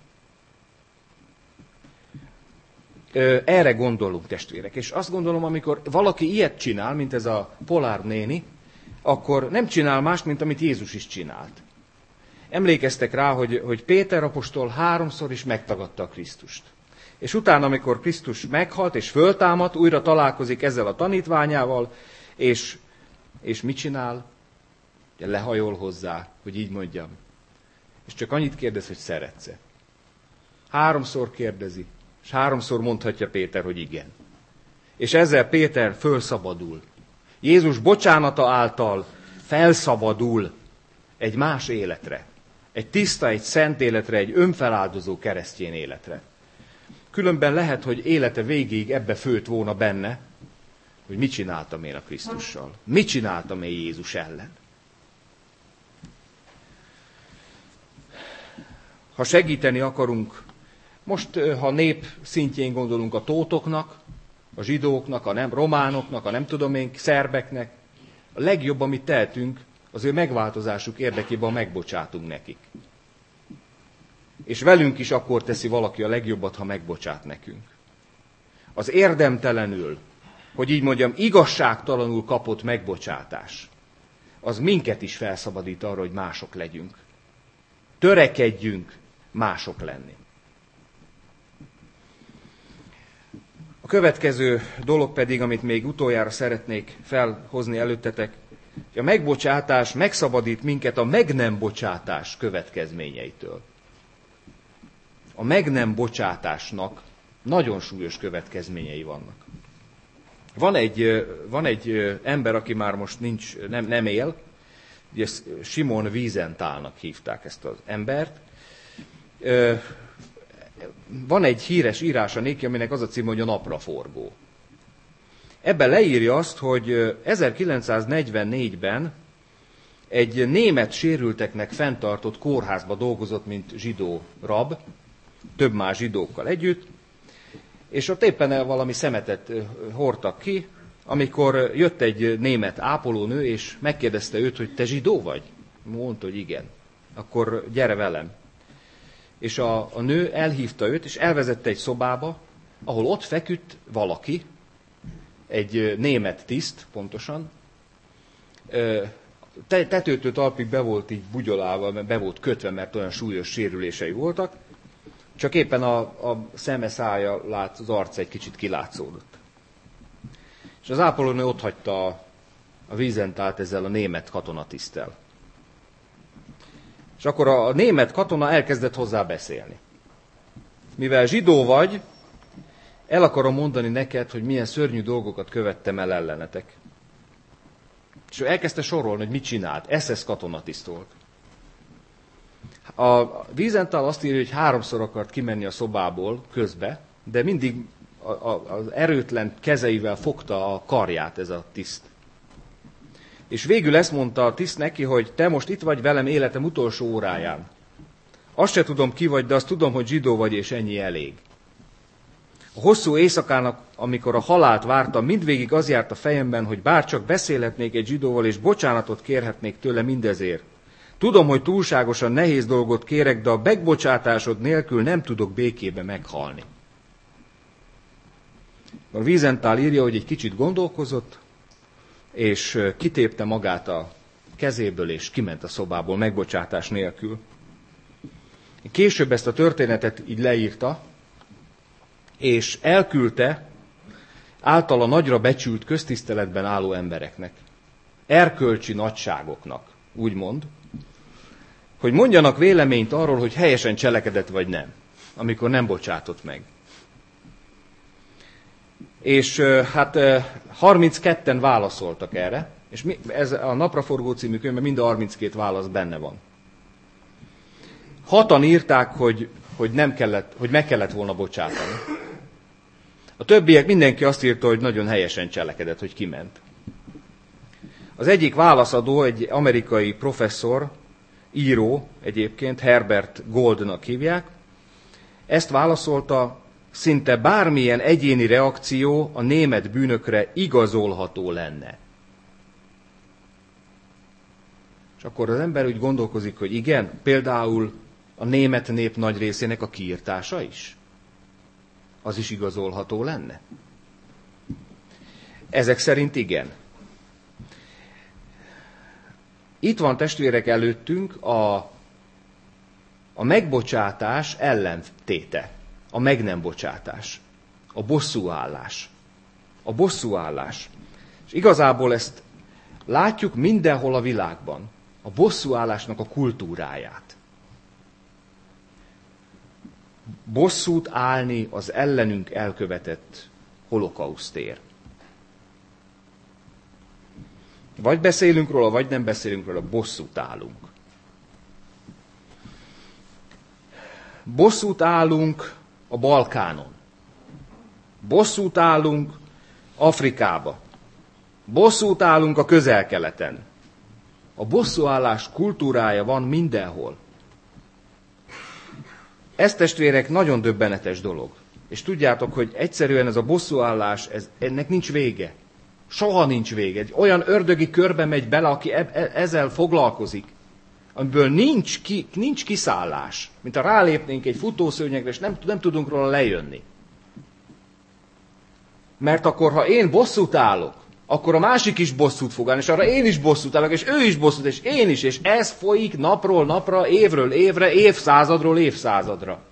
Erre gondolunk, testvérek. És azt gondolom, amikor valaki ilyet csinál, mint ez a Pollard néni, akkor nem csinál más, mint amit Jézus is csinált. Emlékeztek rá, hogy, hogy Péter apostol háromszor is megtagadta a Krisztust. És utána, amikor Krisztus meghalt és föltámadt, újra találkozik ezzel a tanítványával, és, és mit csinál? Lehajol hozzá, hogy így mondjam. És csak annyit kérdez, hogy szeretsz-e. Háromszor kérdezi. És háromszor mondhatja Péter, hogy igen. És ezzel Péter fölszabadul. Jézus bocsánata által felszabadul egy más életre. Egy tiszta, egy szent életre, egy önfeláldozó keresztény életre. Különben lehet, hogy élete végéig ebbe főtt volna benne, hogy mit csináltam én a Krisztussal. Mit csináltam én Jézus ellen. Ha segíteni akarunk, most, ha nép szintjén gondolunk a tótoknak, a zsidóknak, a nem románoknak, a nem tudom én, szerbeknek, a legjobb, amit tehetünk, az ő megváltozásuk érdekében megbocsátunk nekik. És velünk is akkor teszi valaki a legjobbat, ha megbocsát nekünk. Az érdemtelenül, hogy így mondjam, igazságtalanul kapott megbocsátás, az minket is felszabadít arra, hogy mások legyünk. Törekedjünk mások lenni. A következő dolog pedig, amit még utoljára szeretnék felhozni előttetek, hogy a megbocsátás megszabadít minket a meg nem bocsátás következményeitől. A meg nem bocsátásnak nagyon súlyos következményei vannak. Van egy, van egy ember, aki már most nincs, nem, nem él, Ugye Simon Wiesenthalnak hívták ezt az embert. Van egy híres írása néki, aminek az a cím, hogy a napraforgó. Ebben leírja azt, hogy ezerkilencszáznegyvennégyben egy német sérülteknek fenntartott kórházba dolgozott, mint zsidó rab, több más zsidókkal együtt, és ott éppen valami szemetet hordtak ki, amikor jött egy német ápolónő, és megkérdezte őt, hogy te zsidó vagy? Mondta, hogy igen. Akkor gyere velem. És a, a nő elhívta őt, és elvezette egy szobába, ahol ott feküdt valaki, egy német tiszt, pontosan, tetőtől talpig be volt így bugyolálva, be volt kötve, mert olyan súlyos sérülései voltak, csak éppen a, a szeme, szája, lát, az arc egy kicsit kilátszódott. És az ápolónő ott hagyta a, a Wiesenthalt ezzel a német katonatiszttel. És akkor a, a német katona elkezdett hozzá beszélni. Mivel zsidó vagy, el akarom mondani neked, hogy milyen szörnyű dolgokat követtem el ellenetek. És ő elkezdte sorolni, hogy mit csinált. es es katonatiszt volt. A Wiesenthal azt írja, hogy háromszor akart kimenni a szobából közbe, de mindig a, a, az erőtlen kezeivel fogta a karját ez a tiszt. És végül ezt mondta a tiszt neki, hogy te most itt vagy velem életem utolsó óráján. Azt se tudom ki vagy, de azt tudom, hogy zsidó vagy, és ennyi elég. A hosszú éjszakának, amikor a halált vártam, mindvégig az járt a fejemben, hogy bárcsak beszélhetnék egy zsidóval, és bocsánatot kérhetnék tőle mindezért. Tudom, hogy túlságosan nehéz dolgot kérek, de a megbocsátásod nélkül nem tudok békébe meghalni. A Wiesenthal írja, hogy egy kicsit gondolkozott, és kitépte magát a kezéből, és kiment a szobából megbocsátás nélkül. Később ezt a történetet így leírta, és elküldte általa nagyra becsült köztiszteletben álló embereknek, erkölcsi nagyságoknak, úgymond, hogy mondjanak véleményt arról, hogy helyesen cselekedett vagy nem, amikor nem bocsátott meg. És hát harmincketten válaszoltak erre, és ez a Napraforgó című könyvben mind a harminckét válasz benne van. Hatan írták, hogy, hogy, nem kellett, hogy meg kellett volna bocsátani. A többiek mindenki azt írta, hogy nagyon helyesen cselekedett, hogy kiment. Az egyik válaszadó, egy amerikai professzor, író egyébként, Herbert Goldnak hívják, ezt válaszolta, szinte bármilyen egyéni reakció a német bűnökre igazolható lenne. És akkor az ember úgy gondolkozik, hogy igen, például a német nép nagy részének a kiirtása is. Az is igazolható lenne. Ezek szerint igen. Itt van, testvérek, előttünk a, a megbocsátás ellentéte. A meg nem bocsátás. A bosszúállás. A bosszúállás. És igazából ezt látjuk mindenhol a világban. A bosszúállásnak a kultúráját. Bosszút állni az ellenünk elkövetett holokausztért. Vagy beszélünk róla, vagy nem beszélünk róla, bosszút állunk. Bosszút állunk a Balkánon. Bosszút állunk Afrikába. Bosszút állunk a Közel-Keleten. A bosszúállás kultúrája van mindenhol. Ez, testvérek, nagyon döbbenetes dolog. És tudjátok, hogy egyszerűen ez a bosszúállás, ez, ennek nincs vége. Soha nincs vége. Egy olyan ördögi körbe megy bele, aki e- e- ezzel foglalkozik, amiből nincs, ki, nincs kiszállás. Mint ha rálépnénk egy futószőnyegre, és nem, nem tudunk róla lejönni. Mert akkor, ha én bosszút állok, akkor a másik is bosszút fog állni, és arra én is bosszút állok, és ő is bosszút, és én is, és ez folyik napról napra, évről évre, évszázadról évszázadra.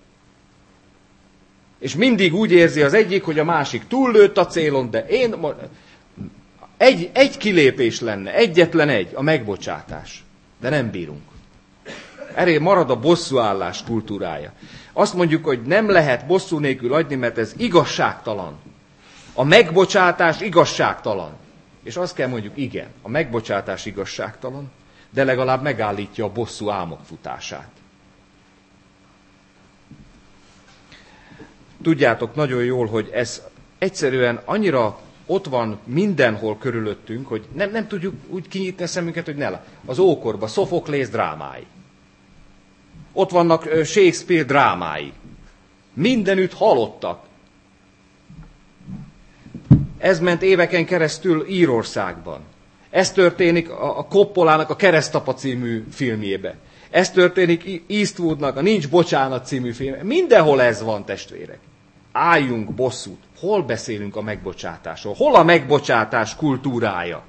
És mindig úgy érzi az egyik, hogy a másik túllőtt a célon, de én... Egy, egy kilépés lenne, egyetlen egy, a megbocsátás. De nem bírunk. Erre marad a bosszúállás kultúrája. Azt mondjuk, hogy nem lehet bosszú nélkül adni, mert ez igazságtalan. A megbocsátás igazságtalan. És azt kell mondjuk, igen, a megbocsátás igazságtalan, de legalább megállítja a bosszú álmok futását. Tudjátok nagyon jól, hogy ez egyszerűen annyira ott van mindenhol körülöttünk, hogy nem, nem tudjuk úgy kinyitni a szemünket, hogy ne lát. Az ókorban Szofoklész drámái. Ott vannak Shakespeare drámái. Mindenütt halottak. Ez ment éveken keresztül Írországban. Ez történik a Coppolának a Keresztapa című filmjébe. Ez történik Eastwoodnak a Nincs bocsánat című filmjébe. Mindenhol ez van, testvérek. Álljunk bosszút. Hol beszélünk a megbocsátásról? Hol a megbocsátás kultúrája?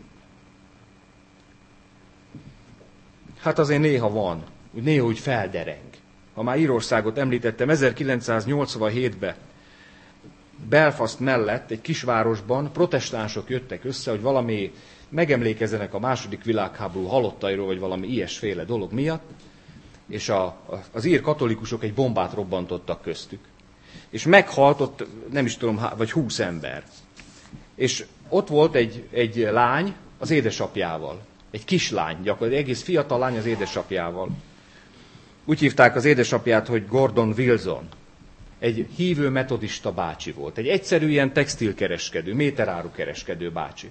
Hát azért néha van. Úgy néha úgy feldereng. Ha már Írországot említettem, ezerkilencszáznyolcvanhétben Belfast mellett egy kisvárosban protestánsok jöttek össze, hogy valami megemlékezzenek a második világháború halottairól, vagy valami ilyesféle dolog miatt, és a, az ír katolikusok egy bombát robbantottak köztük. És meghalt ott, nem is tudom, vagy húsz ember. És ott volt egy, egy lány az édesapjával. Egy kislány, gyakorlatilag egész fiatal lány az édesapjával. Úgy hívták az édesapját, hogy Gordon Wilson. Egy hívő metodista bácsi volt. Egy egyszerű ilyen textilkereskedő, méterárukereskedő bácsi.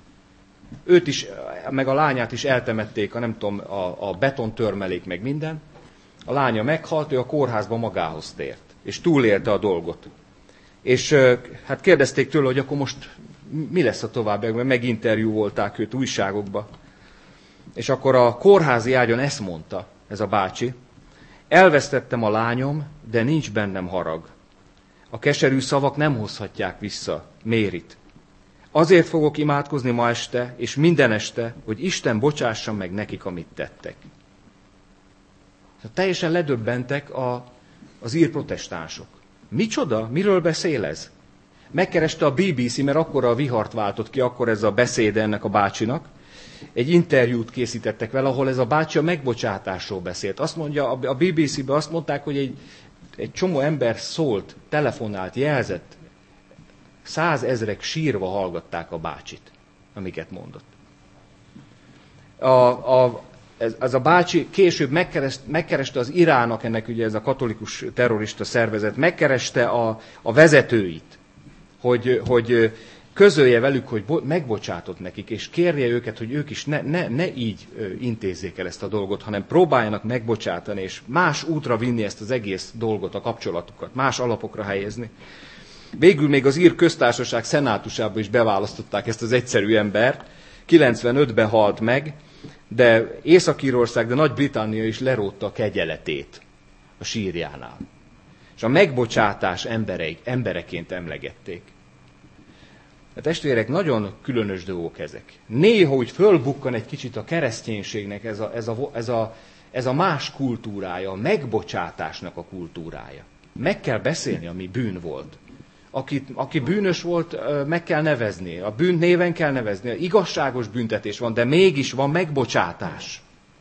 Őt is, meg a lányát is eltemették, a, nem tudom, a, a betontörmelék, meg minden. A lánya meghalt, ő a kórházba magához tért. És túlélte a dolgot. És hát kérdezték tőle, hogy akkor most mi lesz a továbbiakban, meginterjúvolták őt újságokba. És akkor a kórházi ágyon ezt mondta, ez a bácsi: elvesztettem a lányom, de nincs bennem harag. A keserű szavak nem hozhatják vissza Mérit. Azért fogok imádkozni ma este, és minden este, hogy Isten bocsássa meg nekik, amit tettek. Teljesen ledöbbentek a, az ír protestánsok. Micsoda? Miről beszél ez? Megkereste a bé bé cé, mert akkora a vihart váltott ki, akkor ez a beszéde ennek a bácsinak. Egy interjút készítettek vele, ahol ez a bácsi a megbocsátásról beszélt. Azt mondja, a bé bé cé-ben azt mondták, hogy egy, egy csomó ember szólt, telefonált, jelzett. Százezrek sírva hallgatták a bácsit, amiket mondott. A, a, ez, ez a bácsi később megkereste, megkereste az Irának, ennek ugye ez a katolikus terrorista szervezet, megkereste a, a vezetőit, hogy, hogy közölje velük, hogy megbocsátott nekik, és kérje őket, hogy ők is ne, ne, ne így intézzék el ezt a dolgot, hanem próbáljanak megbocsátani, és más útra vinni ezt az egész dolgot, a kapcsolatukat, más alapokra helyezni. Végül még az ír köztársaság szenátusába is beválasztották ezt az egyszerű embert, kilencvenötben halt meg, de Észak-Írország, de Nagy-Britannia is lerótta a kegyeletét a sírjánál. És a megbocsátás embereik, embereként emlegették. A testvérek, nagyon különös dolgok ezek. Néha úgy fölbukkan egy kicsit a kereszténységnek ez a, ez a, ez a, ez a más kultúrája, a megbocsátásnak a kultúrája. Meg kell beszélni, ami bűn volt. Aki, aki bűnös volt, meg kell nevezni. A bűnt néven kell nevezni. Igazságos büntetés van, de mégis van megbocsátás.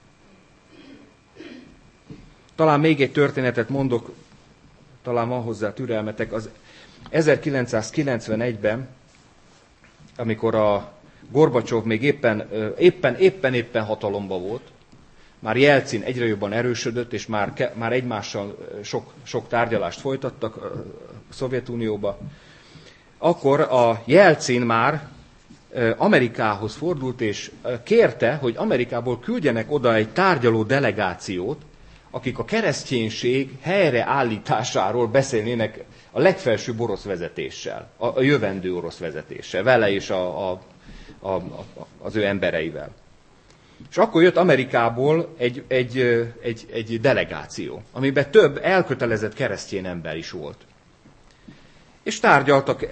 Talán még egy történetet mondok, talán van hozzá türelmetek. Az ezerkilencszázkilencvenegyben, amikor a Gorbacsov még éppen, éppen, éppen, éppen hatalomban volt, már Jelcin egyre jobban erősödött, és már, már egymással sok, sok tárgyalást folytattak a Szovjetunióba, akkor a Jelcin már Amerikához fordult, és kérte, hogy Amerikából küldjenek oda egy tárgyaló delegációt, akik a kereszténység helyreállításáról beszélnének a legfelsőbb orosz vezetéssel, a, a jövendő orosz vezetéssel, vele és a, a, a, a, az ő embereivel. És akkor jött Amerikából egy, egy, egy, egy delegáció, amiben több elkötelezett keresztény ember is volt. És tárgyaltak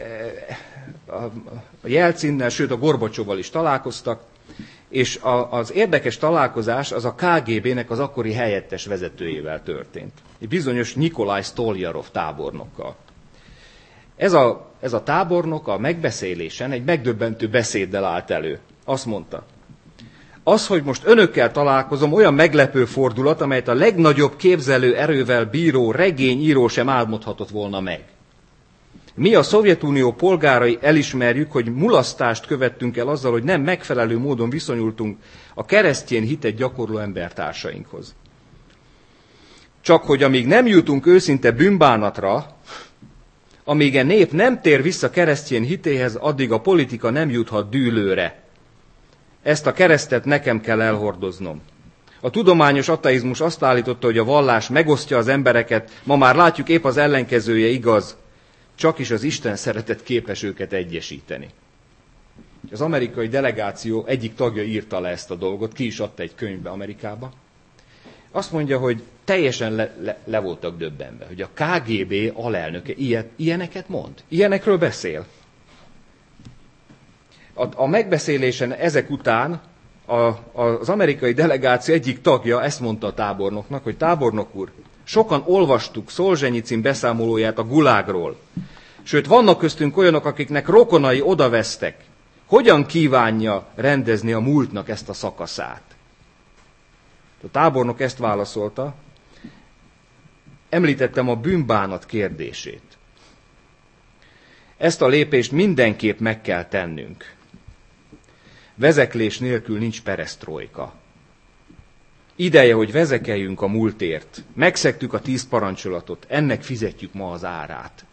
a Jelcinnel, sőt a Gorbacsovval is találkoztak, és a, az érdekes találkozás az a ká gé bének az akkori helyettes vezetőjével történt. Egy bizonyos Nikolaj Stoljarov tábornokkal. Ez a, ez a tábornok a megbeszélésen egy megdöbbentő beszéddel állt elő. Azt mondta: az, hogy most önökkel találkozom, olyan meglepő fordulat, amelyet a legnagyobb képzelő erővel bíró regényíró sem álmodhatott volna meg. Mi a Szovjetunió polgárai elismerjük, hogy mulasztást követtünk el azzal, hogy nem megfelelő módon viszonyultunk a keresztény hitet gyakorló embertársainkhoz. Csak hogy amíg nem jutunk őszinte bűnbánatra, amíg a nép nem tér vissza keresztény hitéhez, addig a politika nem juthat dűlőre. Ezt a keresztet nekem kell elhordoznom. A tudományos ateizmus azt állította, hogy a vallás megosztja az embereket, ma már látjuk, épp az ellenkezője igaz, csak is az Isten szeretet képes őket egyesíteni. Az amerikai delegáció egyik tagja írta le ezt a dolgot, ki is adta egy könyvbe Amerikába. Azt mondja, hogy teljesen le, le, le voltak döbbenve, hogy a ká gé bé alelnöke ilyet, ilyeneket mond, ilyenekről beszél. A, a megbeszélésen ezek után a, az amerikai delegáció egyik tagja ezt mondta a tábornoknak, hogy tábornok úr, sokan olvastuk Szolzsenyicin beszámolóját a gulágról, sőt vannak köztünk olyanok, akiknek rokonai odavesztek. Hogyan kívánja rendezni a múltnak ezt a szakaszát? A tábornok ezt válaszolta, említettem a bűnbánat kérdését. Ezt a lépést mindenképp meg kell tennünk. Vezeklés nélkül nincs peresztrojka. Ideje, hogy vezekeljünk a múltért. Megszegtük a tíz parancsolatot, ennek fizetjük ma az árát.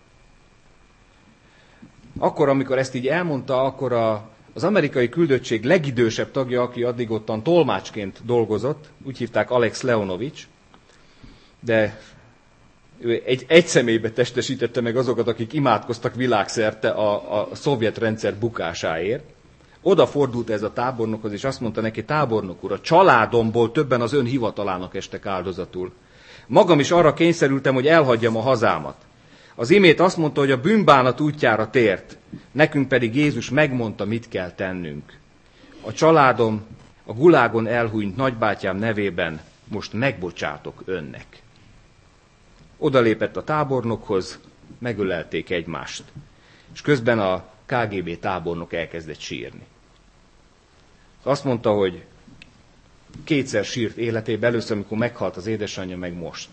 Akkor, amikor ezt így elmondta, akkor a, az amerikai küldöttség legidősebb tagja, aki addig ottan tolmácsként dolgozott, úgy hívták Alex Leonovics, de ő egy, egy személybe testesítette meg azokat, akik imádkoztak világszerte a, a szovjet rendszer bukásáért. Oda fordult ez a tábornokhoz, és azt mondta neki, tábornok úr, a családomból többen az ön hivatalának estek áldozatul. Magam is arra kényszerültem, hogy elhagyjam a hazámat. Az imét azt mondta, hogy a bűnbánat útjára tért, nekünk pedig Jézus megmondta, mit kell tennünk. A családom a gulágon elhunyt nagybátyám nevében most megbocsátok önnek. Odalépett a tábornokhoz, megölelték egymást, és közben a ká gé bé tábornok elkezdett sírni. Azt mondta, hogy kétszer sírt életében, először, amikor meghalt az édesanyja, meg most.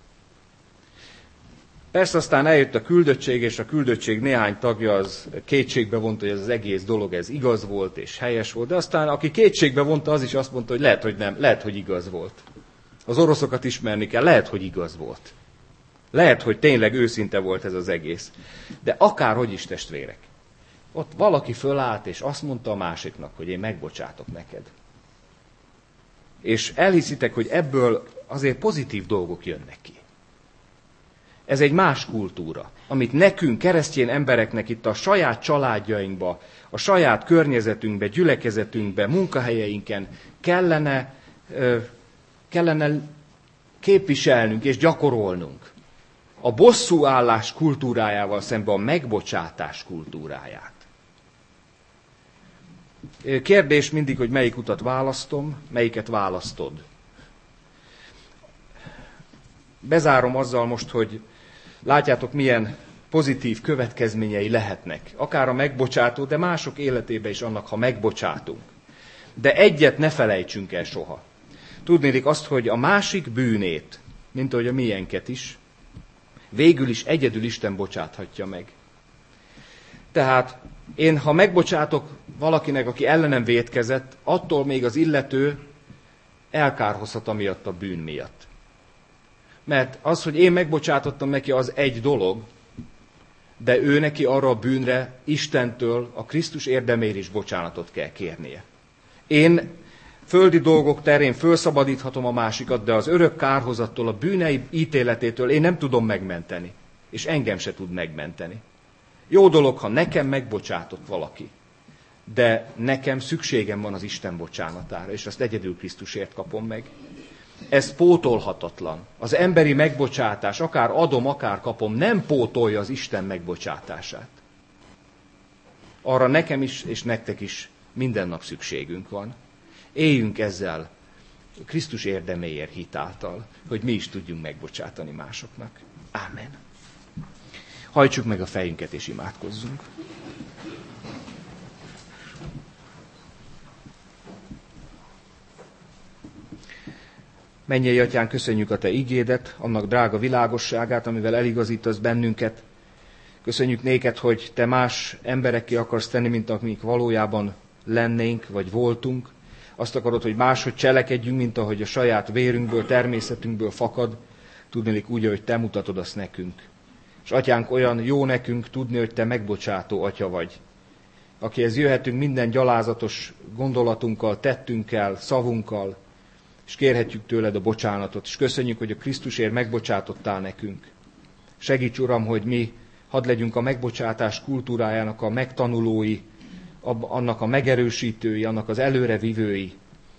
Persze aztán eljött a küldöttség, és a küldöttség néhány tagja az kétségbe vonta, hogy ez az egész dolog ez igaz volt és helyes volt, de aztán aki kétségbe vonta, az is azt mondta, hogy lehet, hogy nem, lehet, hogy igaz volt. Az oroszokat ismerni kell, lehet, hogy igaz volt. Lehet, hogy tényleg őszinte volt ez az egész. De akárhogy is, testvérek, ott valaki fölállt, és azt mondta a másiknak, hogy én megbocsátok neked. És elhiszitek, hogy ebből azért pozitív dolgok jönnek ki. Ez egy más kultúra, amit nekünk, keresztény embereknek itt a saját családjainkba, a saját környezetünkbe, gyülekezetünkbe, munkahelyeinken kellene, kellene képviselnünk és gyakorolnunk. A bosszúállás kultúrájával szemben a megbocsátás kultúráját. Kérdés mindig, hogy melyik utat választom, melyiket választod. Bezárom azzal most, hogy látjátok, milyen pozitív következményei lehetnek. Akár a megbocsátó, de mások életébe is annak, ha megbocsátunk. De egyet ne felejtsünk el soha. Tudnélik azt, hogy a másik bűnét, mint ahogy a miénket is, végül is egyedül Isten bocsáthatja meg. Tehát én, ha megbocsátok valakinek, aki ellenem vétkezett, attól még az illető elkárhozhat amiatt a bűn miatt. Mert az, hogy én megbocsátottam neki, az egy dolog, de ő neki arra a bűnre Istentől a Krisztus érdeméért is bocsánatot kell kérnie. Én földi dolgok terén fölszabadíthatom a másikat, de az örök kárhozattól, a bűnei ítéletétől én nem tudom megmenteni. És engem se tud megmenteni. Jó dolog, ha nekem megbocsátott valaki, de nekem szükségem van az Isten bocsánatára, és azt egyedül Krisztusért kapom meg. Ez pótolhatatlan. Az emberi megbocsátás, akár adom, akár kapom, nem pótolja az Isten megbocsátását. Arra nekem is, és nektek is minden nap szükségünk van. Éljünk ezzel Krisztus érdeméért hitáltal, hogy mi is tudjunk megbocsátani másoknak. Ámen. Hajtsuk meg a fejünket és imádkozzunk. Mennyei Atyán, köszönjük a Te igédet, annak drága világosságát, amivel eligazítasz bennünket. Köszönjük néked, hogy te más emberekké akarsz tenni, mint amik valójában lennénk, vagy voltunk. Azt akarod, hogy máshogy cselekedjünk, mint ahogy a saját vérünkből, természetünkből fakad, tudniillik úgy, hogy te mutatod azt nekünk. És atyánk, olyan jó nekünk tudni, hogy te megbocsátó atya vagy, akihez jöhetünk minden gyalázatos gondolatunkkal, tettünkkel, szavunkkal, és kérhetjük tőled a bocsánatot, és köszönjük, hogy a Krisztusért megbocsátottál nekünk. Segíts, Uram, hogy mi hadd legyünk a megbocsátás kultúrájának a megtanulói, annak a megerősítői, annak az előrevivői,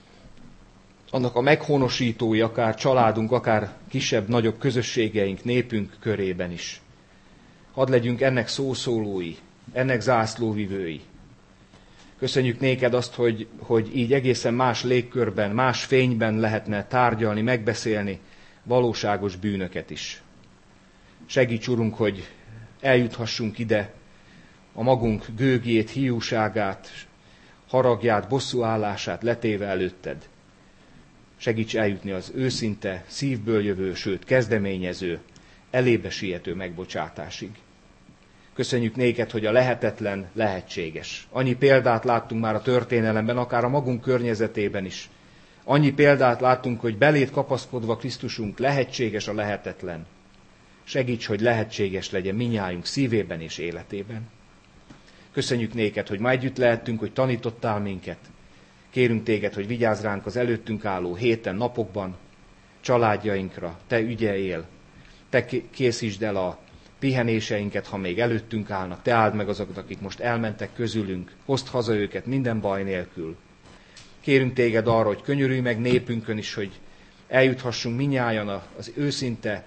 annak a meghonosítói, akár családunk, akár kisebb-nagyobb közösségeink, népünk körében is. Hadd legyünk ennek szószólói, ennek zászlóvivői. Köszönjük néked azt, hogy, hogy így egészen más légkörben, más fényben lehetne tárgyalni, megbeszélni valóságos bűnöket is. Segíts, Urunk, hogy eljuthassunk ide a magunk gőgjét, hiúságát, haragját, bosszúállását letéve előtted. Segíts eljutni az őszinte, szívből jövő, sőt kezdeményező, elébe siető megbocsátásig. Köszönjük néked, hogy a lehetetlen lehetséges. Annyi példát láttunk már a történelemben, akár a magunk környezetében is. Annyi példát láttunk, hogy beléd kapaszkodva Krisztusunk lehetséges a lehetetlen. Segíts, hogy lehetséges legyen minnyájunk szívében és életében. Köszönjük néked, hogy ma együtt lehettünk, hogy tanítottál minket. Kérünk téged, hogy vigyázz ránk az előttünk álló héten, napokban, családjainkra, te ügyeljél. Te készítsd el a pihenéseinket, ha még előttünk állnak. Te áld meg azokat, akik most elmentek közülünk. Hozd haza őket minden baj nélkül. Kérünk téged arra, hogy könyörülj meg népünkön is, hogy eljuthassunk minnyájan az őszinte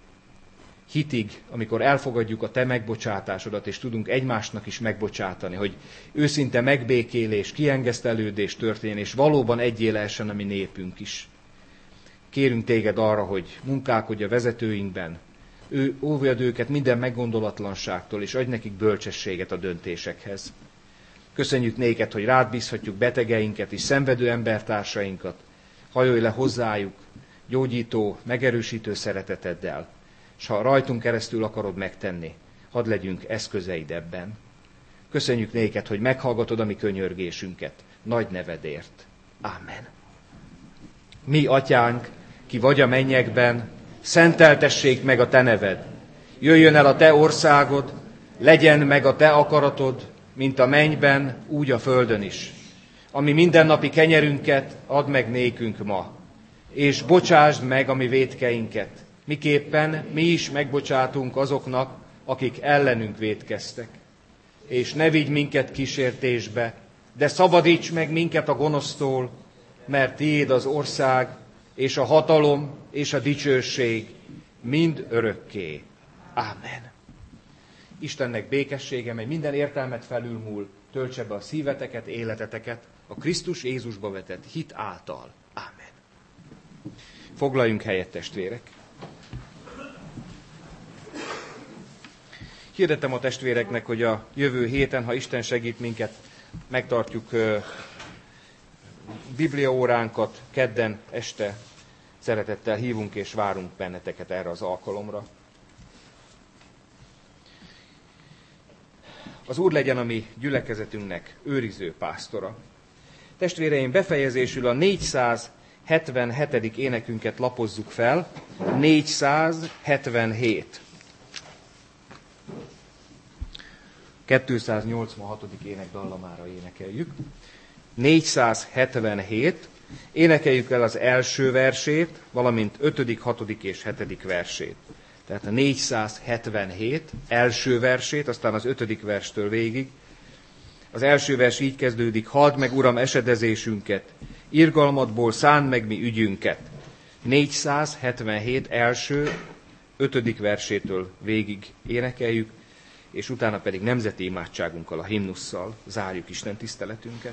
hitig, amikor elfogadjuk a te megbocsátásodat, és tudunk egymásnak is megbocsátani, hogy őszinte megbékélés, kiengesztelődés történjen, és valóban egyé lehessen a mi népünk is. Kérünk téged arra, hogy munkálkodj a vezetőinkben, ő óvjad őket minden meggondolatlanságtól, és adj nekik bölcsességet a döntésekhez. Köszönjük néked, hogy rád bízhatjuk betegeinket és szenvedő embertársainkat. Hajolj le hozzájuk gyógyító, megerősítő szereteteddel, és ha rajtunk keresztül akarod megtenni, hadd legyünk eszközeid ebben. Köszönjük néked, hogy meghallgatod a mi könyörgésünket, nagy nevedért. Ámen. Mi, atyánk, ki vagy a mennyekben, szenteltessék meg a te neved. Jöjjön el a te országod, legyen meg a te akaratod, mint a mennyben, úgy a földön is. Ami mindennapi kenyerünket add meg nékünk ma, és bocsásd meg a mi vétkeinket, miképpen mi is megbocsátunk azoknak, akik ellenünk vétkeztek. És ne vigy minket kísértésbe, de szabadíts meg minket a gonosztól, mert tiéd az ország, és a hatalom, és a dicsőség mind örökké. Ámen. Istennek békessége, mely minden értelmet felülmúl, töltse be a szíveteket, életeteket a Krisztus Jézusba vetett hit által. Ámen. Foglaljunk helyet, testvérek. Hirdettem a testvéreknek, hogy a jövő héten, ha Isten segít minket, megtartjuk uh, bibliaóránkat kedden este. Szeretettel hívunk és várunk benneteket erre az alkalomra. Az Úr legyen a mi gyülekezetünknek őriző pásztora. Testvéreim, befejezésül a négyszázhetvenhetedik énekünket lapozzuk fel. négyszázhetvenhét. kétszáznyolcvanhatodik ének dallamára énekeljük. négyszázhetvenhét. Énekeljük el az első versét, valamint ötödik, hatodik és hetedik versét. Tehát a négyszázhetvenhét első versét, aztán az ötödik verstől végig. Az első vers így kezdődik: halld meg, Uram, esedezésünket, irgalmadból szánd meg mi ügyünket. négyszázhetvenhét első, ötödik versétől végig énekeljük, és utána pedig nemzeti imádságunkkal, a himnusszal zárjuk Isten tiszteletünket.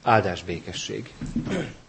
Áldás békesség.